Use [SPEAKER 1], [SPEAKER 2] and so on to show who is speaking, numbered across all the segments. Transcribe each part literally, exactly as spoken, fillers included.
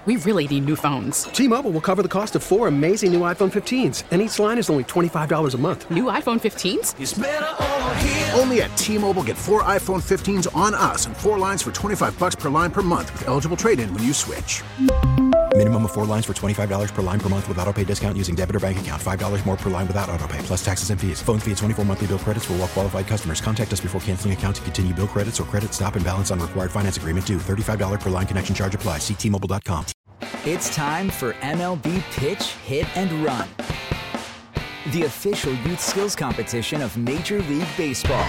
[SPEAKER 1] We really need new phones.
[SPEAKER 2] T-Mobile will cover the cost of four amazing new iPhone fifteens, and each line is only twenty-five dollars a month.
[SPEAKER 1] New iPhone fifteens?
[SPEAKER 3] It's better over here.
[SPEAKER 4] Only at T-Mobile, get four iPhone fifteens on us and four lines for twenty-five dollars per line per month with eligible trade-in when you switch.
[SPEAKER 5] Minimum of four lines for twenty-five dollars per line per month with autopay discount using debit or bank account. five dollars more per line without autopay, plus taxes and fees. Phone fee at twenty-four monthly bill credits for well-qualified customers. Contact us before canceling account to continue bill credits or credit stop and balance on required finance agreement due. thirty-five dollars per line connection charge applies. See T Mobile dot com.
[SPEAKER 6] It's time for M L B Pitch, Hit, and Run, the official youth skills competition of Major League Baseball.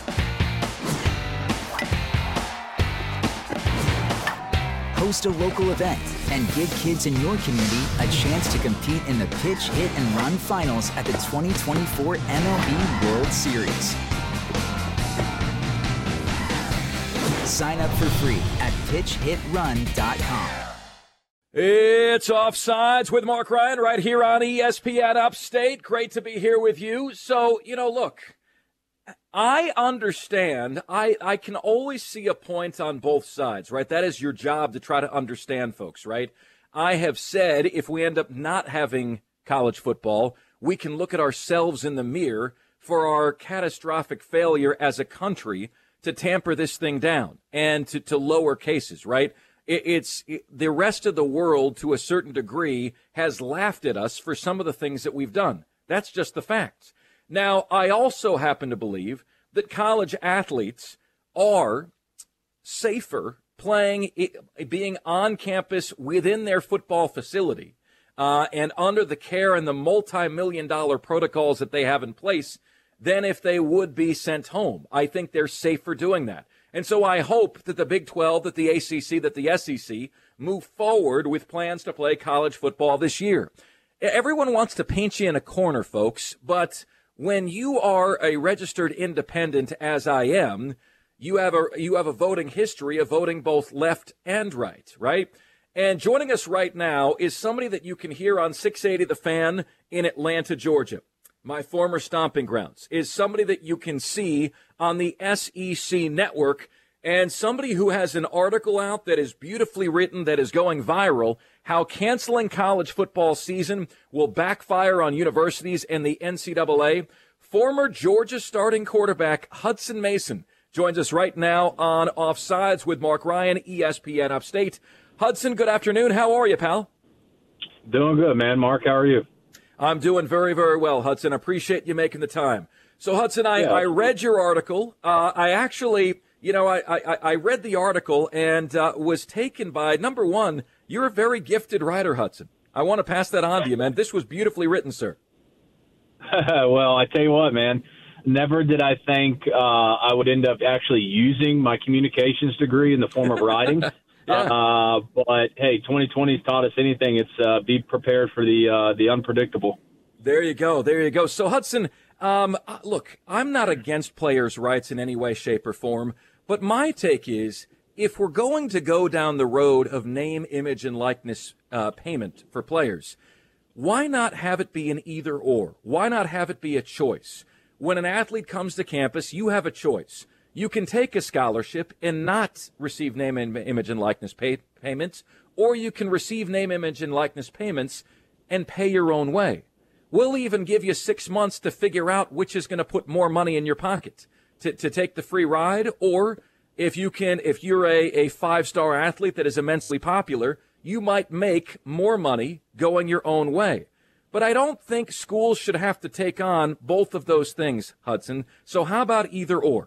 [SPEAKER 6] Host a local event and give kids in your community a chance to compete in the Pitch, Hit, and Run finals at the twenty twenty-four M L B World Series. Sign up for free at pitch hit run dot com.
[SPEAKER 7] It's Offsides with Mark Ryan right here on E S P N Upstate. Great to be here with you. So, you know, look, I understand. I, I can always see a point on both sides, right? That is your job, to try to understand folks, right? I have said if we end up not having college football, we can look at ourselves in the mirror for our catastrophic failure as a country to tamper this thing down and to, to lower cases, right? It, it's it, the rest of the world, to a certain degree, has laughed at us for some of the things that we've done. That's just the facts. Now, I also happen to believe that college athletes are safer playing, being on campus within their football facility uh, and under the care and the multi-million dollar protocols that they have in place than if they would be sent home. I think they're safer doing that. And so I hope that the Big twelve, that the A C C, that the S E C move forward with plans to play college football this year. Everyone wants to paint you in a corner, folks, but when you are a registered independent, as I am, you have a you have a voting history of voting both left and right, right? And joining us right now is somebody that you can hear on six eighty The Fan in Atlanta, Georgia. My former stomping grounds, is somebody that you can see on the S E C network, and somebody who has an article out that is beautifully written, that is going viral, how canceling college football season will backfire on universities and the N C double A. Former Georgia starting quarterback Hudson Mason joins us right now on Offsides with Mark Ryan, E S P N Upstate. Hudson, good afternoon. How are you, pal?
[SPEAKER 8] Doing good, man. Mark, how are you?
[SPEAKER 7] I'm doing very, very well, Hudson. Appreciate you making the time. So, Hudson, I,
[SPEAKER 8] yeah.
[SPEAKER 7] I read your article. Uh, I actually, you know, I, I, I read the article and uh, was taken by, number one, you're a very gifted writer, Hudson. I want to pass that on to you, man. This was beautifully written, sir.
[SPEAKER 8] Well, I tell you what, man. Never did I think uh, I would end up actually using my communications degree in the form of writing. Yeah. Uh, but hey, twenty twenty has taught us anything. It's uh, be prepared for the uh, the unpredictable.
[SPEAKER 7] There you go. There you go. So Hudson, um, look, I'm not against players' rights in any way, shape, or form. But my take is, if we're going to go down the road of name, image, and likeness uh, payment for players, why not have it be an either or? Why not have it be a choice? When an athlete comes to campus, you have a choice. You can take a scholarship and not receive name, image, and likeness pay- payments, or you can receive name, image, and likeness payments and pay your own way. We'll even give you six months to figure out which is going to put more money in your pocket, to, to take the free ride, or if you can, if you're a, a five-star athlete that is immensely popular, you might make more money going your own way. But I don't think schools should have to take on both of those things, Hudson. So how about either or?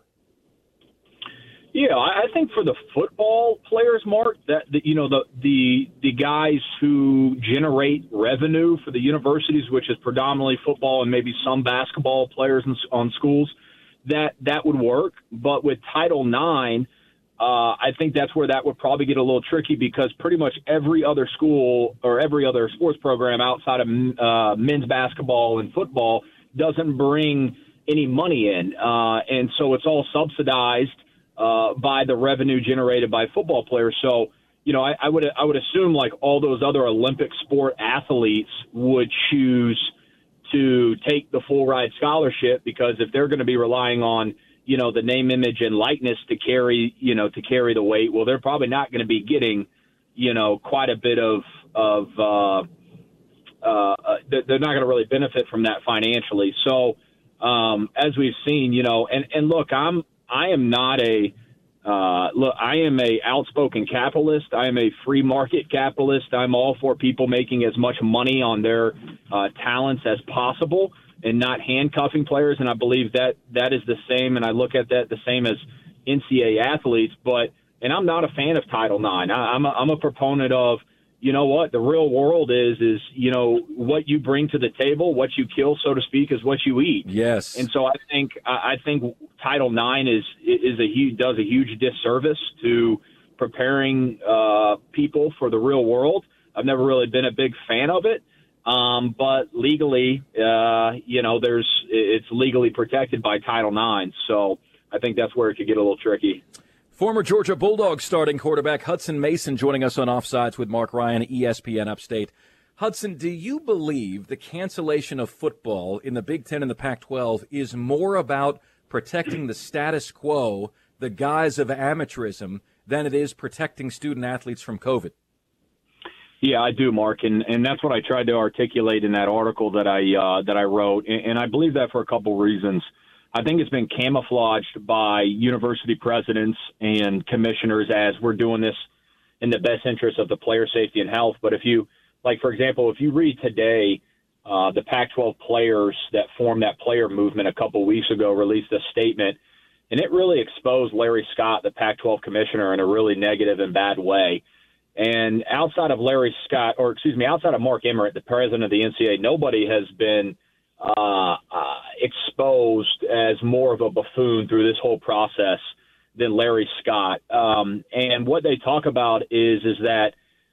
[SPEAKER 8] Yeah, I think for the football players, Mark, that the, you know the the the guys who generate revenue for the universities, which is predominantly football and maybe some basketball players in, on schools, that that would work. But with Title nine, uh, I think that's where that would probably get a little tricky, because pretty much every other school or every other sports program outside of uh, men's basketball and football doesn't bring any money in, uh, and so it's all subsidized Uh, by the revenue generated by football players. So, you know, I, I would I would assume like all those other Olympic sport athletes would choose to take the full ride scholarship, because if they're going to be relying on, you know, the name, image, and likeness to carry, you know, to carry the weight, well, they're probably not going to be getting you know, quite a bit of of uh, uh, they're not going to really benefit from that financially. So um, as we've seen, you know, and, and look, I'm I am not a uh, look. I am a outspoken capitalist. I am a free market capitalist. I'm all for people making as much money on their uh, talents as possible and not handcuffing players. And I believe that that is the same. And I look at that the same as N C A A athletes. But and I'm not a fan of Title nine. I, I'm a, I'm a proponent of, you know what, the real world is, is, you know, what you bring to the table, what you kill, so to speak, is what you eat.
[SPEAKER 7] Yes.
[SPEAKER 8] And so I think, I think Title nine is, is a huge, does a huge disservice to preparing uh, people for the real world. I've never really been a big fan of it. Um, but legally, uh, you know, there's, it's legally protected by Title nine. So I think that's where it could get a little tricky.
[SPEAKER 7] Former Georgia Bulldogs starting quarterback Hudson Mason joining us on Offsides with Mark Ryan, E S P N Upstate. Hudson, do you believe the cancellation of football in the Big Ten and the Pac twelve is more about protecting the status quo, the guise of amateurism, than it is protecting student athletes from COVID?
[SPEAKER 8] Yeah, I do, Mark, and, and that's what I tried to articulate in that article that I uh, that I wrote, and, and I believe that for a couple reasons. I think it's been camouflaged by university presidents and commissioners as we're doing this in the best interest of the player safety and health. But if you, like, for example, if you read today, uh, the Pac twelve players that formed that player movement a couple weeks ago released a statement, and it really exposed Larry Scott, the Pac twelve commissioner, in a really negative and bad way. And outside of Larry Scott, or excuse me, outside of Mark Emmert, the president of the N C A A, nobody has been uh, uh, exposed as more of a buffoon through this whole process than Larry Scott. Um, and what they talk about is is that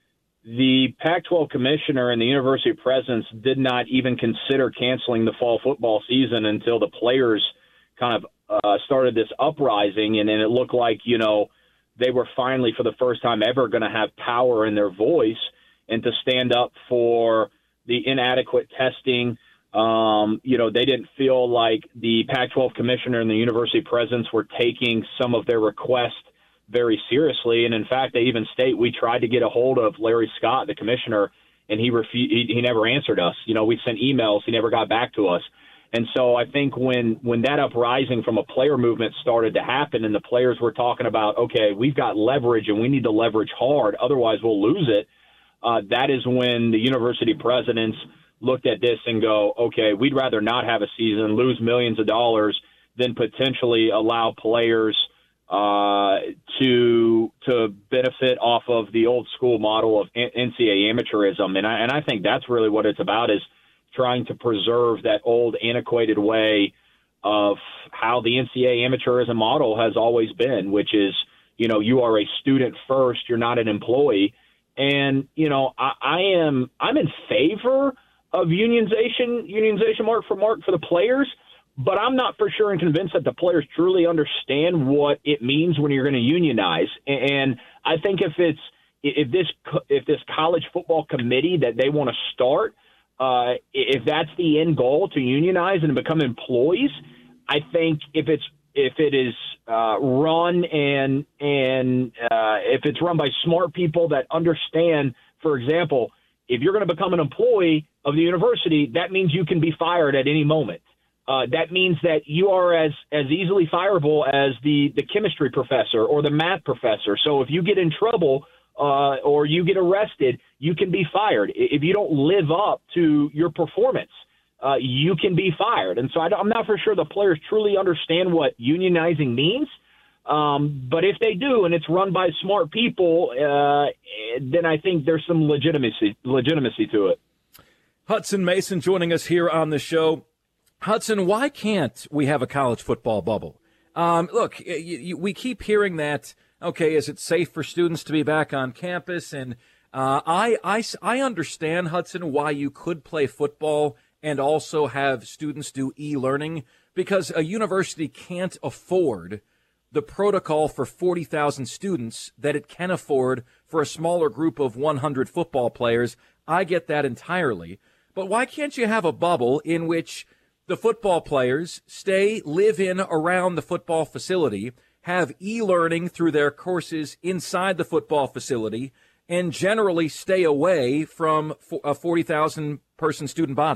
[SPEAKER 8] the Pac twelve commissioner and the university presidents did not even consider canceling the fall football season until the players kind of uh, started this uprising, and then it looked like, you know, they were finally, for the first time ever, going to have power in their voice and to stand up for the inadequate testing. Um, you know, they didn't feel like the Pac twelve commissioner and the university presidents were taking some of their requests very seriously. And in fact, they even state, we tried to get a hold of Larry Scott, the commissioner, and he refu- he, he never answered us. You know, we sent emails. He never got back to us. And so I think when, when that uprising from a player movement started to happen and the players were talking about, okay, we've got leverage and we need to leverage hard, otherwise we'll lose it, uh, that is when the university presidents looked at this and go, okay, we'd rather not have a season, lose millions of dollars, than potentially allow players uh, to to benefit off of the old school model of N C A A amateurism. And I, and I think that's really what it's about, is trying to preserve that old antiquated way of how the N C A A amateurism model has always been, which is, you know, you are a student first, you're not an employee. And, you know, I, I am, I'm in favor of unionization, unionization mark for mark for the players, but I'm not for sure and convinced that the players truly understand what it means when you're going to unionize. And I think if it's, if this, if this college football committee that they want to start, Uh, if that's the end goal, to unionize and become employees, I think if it's if it is uh, run and and uh, if it's run by smart people that understand, for example, if you're going to become an employee of the university, that means you can be fired at any moment. Uh, that means that you are as as easily fireable as the the chemistry professor or the math professor. So if you get in trouble, Uh, or you get arrested, you can be fired. If you don't live up to your performance, uh, you can be fired. And so I I'm not for sure the players truly understand what unionizing means. Um, but if they do, and it's run by smart people, uh, then I think there's some legitimacy legitimacy to it.
[SPEAKER 7] Hudson Mason joining us here on the show. Hudson, why can't we have a college football bubble? Um, look, you, you, we keep hearing that. Okay, is it safe for students to be back on campus? And uh, I, I, I understand, Hudson, why you could play football and also have students do e-learning, because a university can't afford the protocol for forty thousand students that it can afford for a smaller group of one hundred football players. I get that entirely. But why can't you have a bubble in which the football players stay, live in, around the football facility, have e-learning through their courses inside the football facility, and generally stay away from a forty thousand person student body?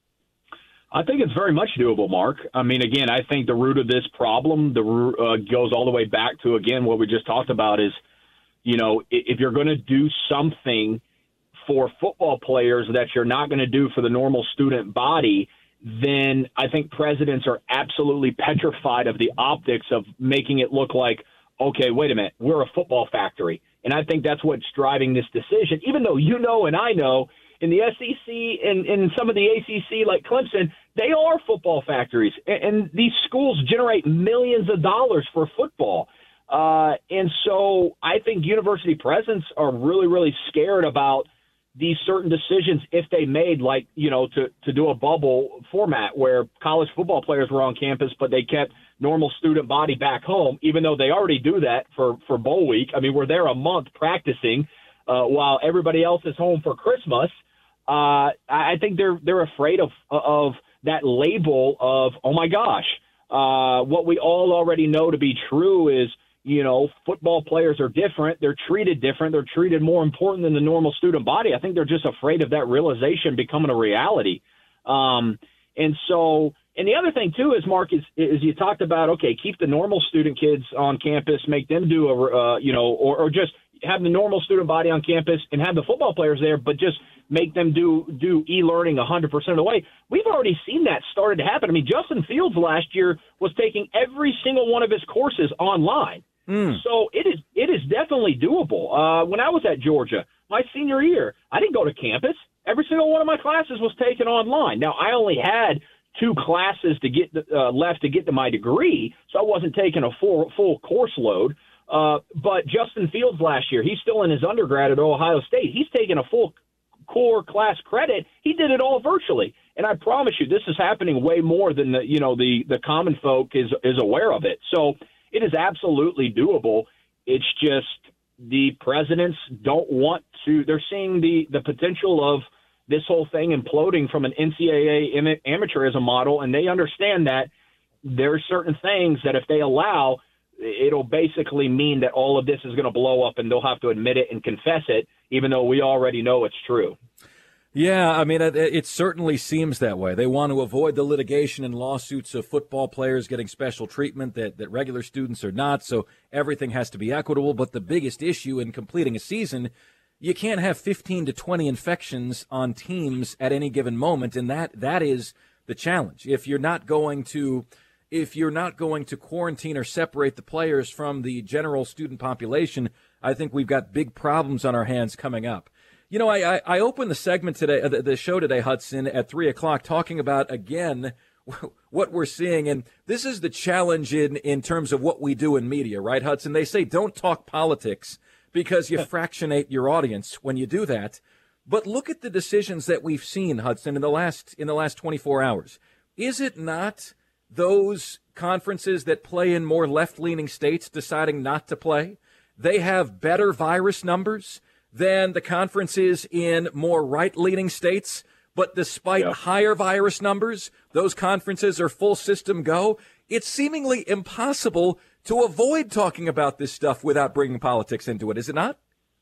[SPEAKER 8] I think it's very much doable, Mark. I mean, again, I think the root of this problem the uh, goes all the way back to, again, what we just talked about is, you know, if you're going to do something for football players that you're not going to do for the normal student body, then I think presidents are absolutely petrified of the optics of making it look like, okay, wait a minute, we're a football factory. And I think that's what's driving this decision, even though you know and I know in the S E C and in some of the A C C like Clemson, they are football factories. And, and these schools generate millions of dollars for football. Uh, and so I think university presidents are really, really scared about these certain decisions if they made, like, you know, to, to do a bubble format where college football players were on campus, but they kept normal student body back home, even though they already do that for, for bowl week. I mean, we're there a month practicing uh, while everybody else is home for Christmas. Uh, I think they're they're afraid of of that label of, oh, my gosh, uh, what we all already know to be true is, you know, football players are different. They're treated different. They're treated more important than the normal student body. I think they're just afraid of that realization becoming a reality. Um, and so, and the other thing, too, is, Mark, is, is you talked about, okay, keep the normal student kids on campus, make them do a, uh, you know, or, or just have the normal student body on campus and have the football players there, but just make them do do e-learning one hundred percent of the way. We've already seen that started to happen. I mean, Justin Fields last year was taking every single one of his courses online. Mm. So it is it is definitely doable. Uh, when I was at Georgia, my senior year, I didn't go to campus. Every single one of my classes was taken online. Now, I only had two classes to get uh, left to get to my degree, so I wasn't taking a full full course load. Uh, but Justin Fields last year, he's still in his undergrad at Ohio State. He's taking a full core class credit. He did it all virtually. And I promise you, this is happening way more than the, you know, the, the common folk is, is aware of it. So it is absolutely doable. It's just the presidents don't want to, they're seeing the, the potential of this whole thing imploding from an N C double A amateurism model. And they understand that there are certain things that if they allow, it'll basically mean that all of this is going to blow up and they'll have to admit it and confess it, even though we already know it's true.
[SPEAKER 7] Yeah, I mean, it, it certainly seems that way. They want to avoid the litigation and lawsuits of football players getting special treatment that, that regular students are not, so everything has to be equitable. But the biggest issue in completing a season, you can't have fifteen to twenty infections on teams at any given moment, and that that is the challenge. If you're not going to if you're not going to quarantine or separate the players from the general student population, I think we've got big problems on our hands coming up. You know, I, I, I opened the segment today, uh, the, the show today, Hudson, at three o'clock, talking about, again, what we're seeing. And this is the challenge in, in terms of what we do in media, right, Hudson? They say don't talk politics because you fractionate your audience when you do that. But look at the decisions that we've seen, Hudson, in the last in the last twenty-four hours. Is it not those conferences that play in more left-leaning states deciding not to play? They have better virus numbers than the conferences in more right-leaning states, but despite yeah. higher virus numbers, those conferences are full system go. It's seemingly impossible to avoid talking about this stuff without bringing politics into it, is it not?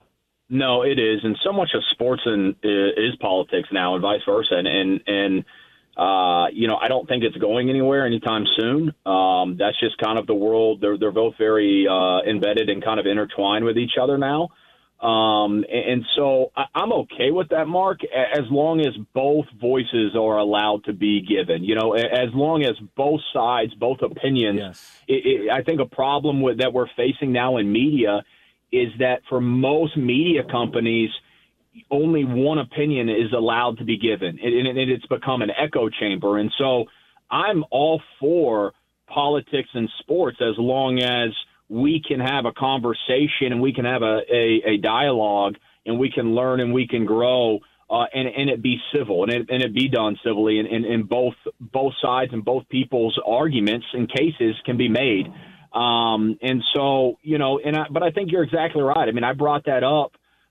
[SPEAKER 8] No, it is, and so much of sports and is politics now, and vice versa, and and, and Uh, you know, I don't think it's going anywhere anytime soon. Um, that's just kind of the world. They're they're both very uh, embedded and kind of intertwined with each other now. Um, and, and so I, I'm okay with that, Mark, as long as both voices are allowed to be given. You know, as long as both sides, both opinions. Yes. It, it, I think a problem with that we're facing now in media is that for most media companies, only one opinion is allowed to be given, and, and it's become an echo chamber. And so I'm all for politics and sports as long as we can have a conversation and we can have a, a, a dialogue and we can learn and we can grow uh, and, and it be civil and it, and it be done civilly, and, and, and both both sides and both people's arguments and cases can be made. Um, and so, you know, and I, but I think you're exactly right. I mean, I brought that up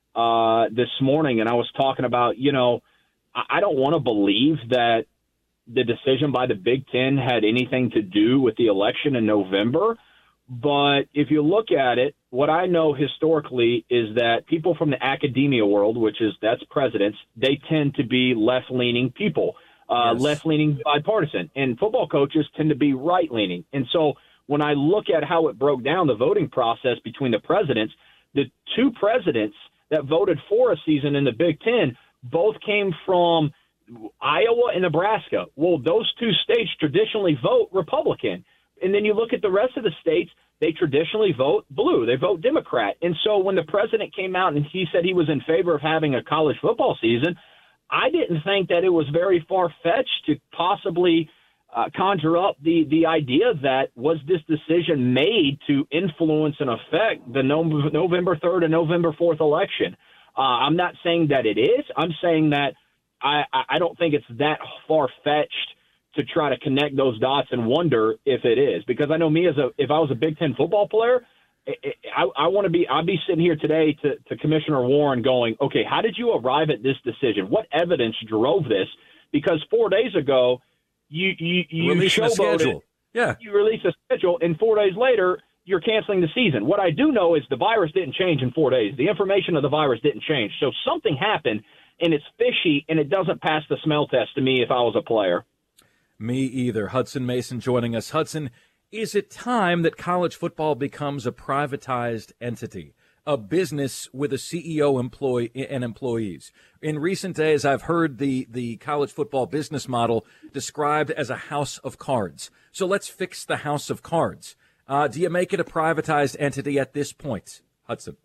[SPEAKER 8] Uh, this morning, and I was talking about, you know, I, I don't want to believe that the decision by the Big Ten had anything to do with the election in November, But if you look at it, what I know historically is that people from the academia world, which is that's presidents, they tend to be left-leaning people, uh, yes. left-leaning bipartisan. And football coaches tend to be right-leaning. And so when I look at how it broke down the voting process between the presidents, the two presidents that voted for a season in the Big Ten both came from Iowa and Nebraska. Well, those two states traditionally vote Republican. And then you look at the rest of the states, they traditionally vote blue. They vote Democrat. And so when the president came out and he said he was in favor of having a college football season, I didn't think that it was very far-fetched to possibly uh, conjure up the, the idea that was this decision made to influence and affect the no- November third and November fourth election. Uh, I'm not saying that it is. I'm saying that I, I don't think it's that far-fetched to try to connect those dots and wonder if it is. Because I know me as a, if I was a Big Ten football player, I, I want to be, I'd be sitting here today to, to Commissioner Warren going, okay, how did you arrive at this decision? What evidence drove this? Because four days ago, you, you, you showboated,
[SPEAKER 7] yeah.
[SPEAKER 8] you released a schedule, and four days later, you're canceling the season. What I do know is the virus didn't change in four days. The information of the virus didn't change. So something happened, and it's fishy, and it doesn't pass the smell test to me if I was a player.
[SPEAKER 7] Me either. Hudson Mason joining us. Hudson, is it time that college football becomes a privatized entity, a business with a C E O employee and employees? In recent days, I've heard the, the college football business model described as a house of cards. So let's fix the house of cards. Uh, do you make it a privatized entity at this point, Hudson?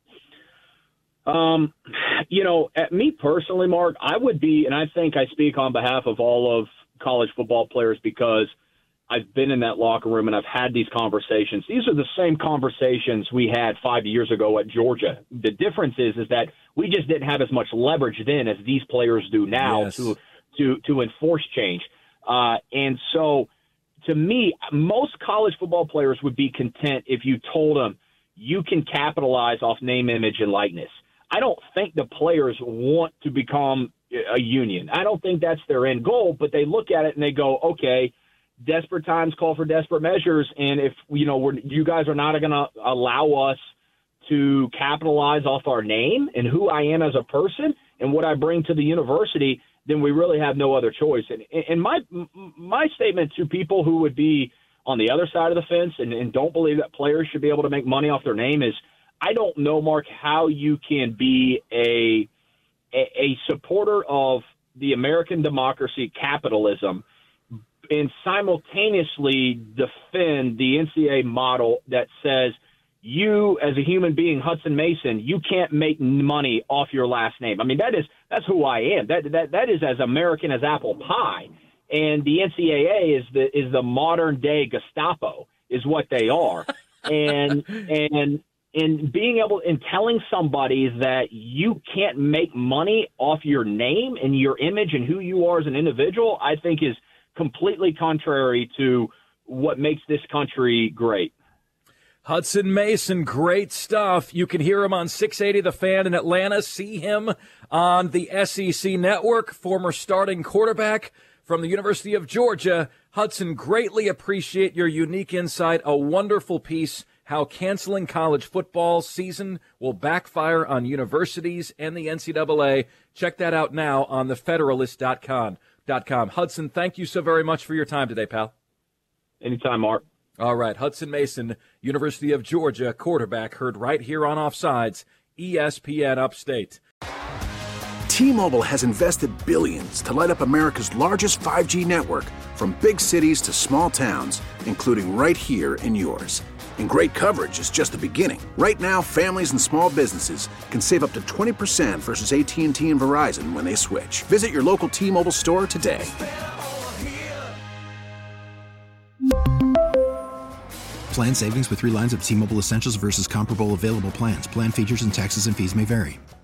[SPEAKER 8] Um, you know, at me personally, Mark, I would be, and I think I speak on behalf of all of college football players because I've been in that locker room and I've had these conversations. These are the same conversations we had five years ago at Georgia. The difference is, is that we just didn't have as much leverage then as these players do now
[SPEAKER 7] yes.
[SPEAKER 8] to, to, to enforce change. Uh, and so to me, most college football players would be content if you told them you can capitalize off name, image, and likeness. I don't think the players want to become a union. I don't think that's their end goal, but they look at it and they go, okay, desperate times call for desperate measures. And if, you know, we're, you guys are not going to allow us to capitalize off our name and who I am as a person and what I bring to the university, then we really have no other choice. And, and my, my statement to people who would be on the other side of the fence and, and don't believe that players should be able to make money off their name is, I don't know, Mark, how you can be a a supporter of the American democracy, capitalism, and simultaneously defend the N C double A model that says you, as a human being, Hudson Mason, you can't make money off your last name. I mean, that is that's who I am. That that that is as American as apple pie. And the N C double A is the is the modern day Gestapo, is what they are. and and And being able and telling somebody that you can't make money off your name and your image and who you are as an individual, I think is completely contrary to what makes this country great.
[SPEAKER 7] Hudson Mason, great stuff. You can hear him on six eighty The Fan in Atlanta. See him on the S E C Network, former starting quarterback from the University of Georgia. Hudson, greatly appreciate your unique insight. A wonderful piece. How canceling college football season will backfire on universities and the N C double A. Check that out now on the federalist dot com. Hudson, thank you so very much for your time today, pal.
[SPEAKER 8] Anytime, Mark.
[SPEAKER 7] All right, Hudson Mason, University of Georgia quarterback, heard right here on Offsides, E S P N Upstate.
[SPEAKER 4] T-Mobile has invested billions to light up America's largest five G network, from big cities to small towns, including right here in yours. And great coverage is just the beginning. Right now, families and small businesses can save up to twenty percent versus A T and T and Verizon when they switch. Visit your local T-Mobile store today.
[SPEAKER 5] Plan savings with three lines of T-Mobile Essentials versus comparable available plans. Plan features and taxes and fees may vary.